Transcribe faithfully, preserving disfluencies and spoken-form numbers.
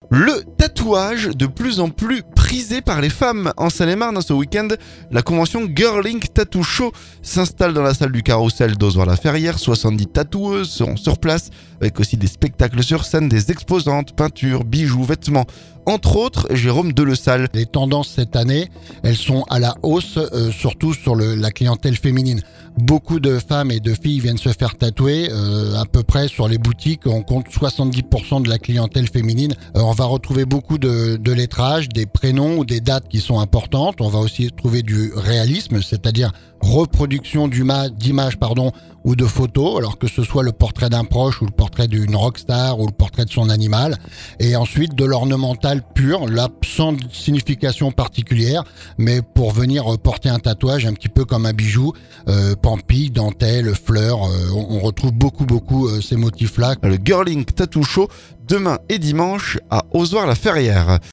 Le tatouage de plus en plus prisé par les femmes en Seine-et-Marne. Ce week-end, la convention Girlink Tattoo Show s'installe dans la salle du Carrousel d'Ozoir-la-Ferrière. soixante-dix tatoueuses seront sur place, avec aussi des spectacles sur scène, des exposantes, peintures, bijoux, vêtements. Entre autres, Jérôme Delessal. Les tendances cette année, elles sont à la hausse, euh, surtout sur le, la clientèle féminine. Beaucoup de femmes et de filles viennent se faire tatouer. Euh, à peu près sur les boutiques, on compte soixante-dix pour cent de la clientèle féminine. Euh, on va retrouver beaucoup de, de lettrage, des prénoms ou des dates qui sont importantes. On va aussi trouver du réalisme, c'est-à-dire reproduction d'images pardon, ou de photos, alors que ce soit le portrait d'un proche ou le portrait d'une rockstar ou le portrait de son animal. Et ensuite de l'ornemental pur, là sans signification particulière, mais pour venir porter un tatouage un petit peu comme un bijou, euh, pampille, dentelle, fleurs, euh, on, on retrouve beaucoup beaucoup euh, ces motifs-là. Le Girlink Tattoo Show, demain et dimanche à Ozoir-la-Ferrière.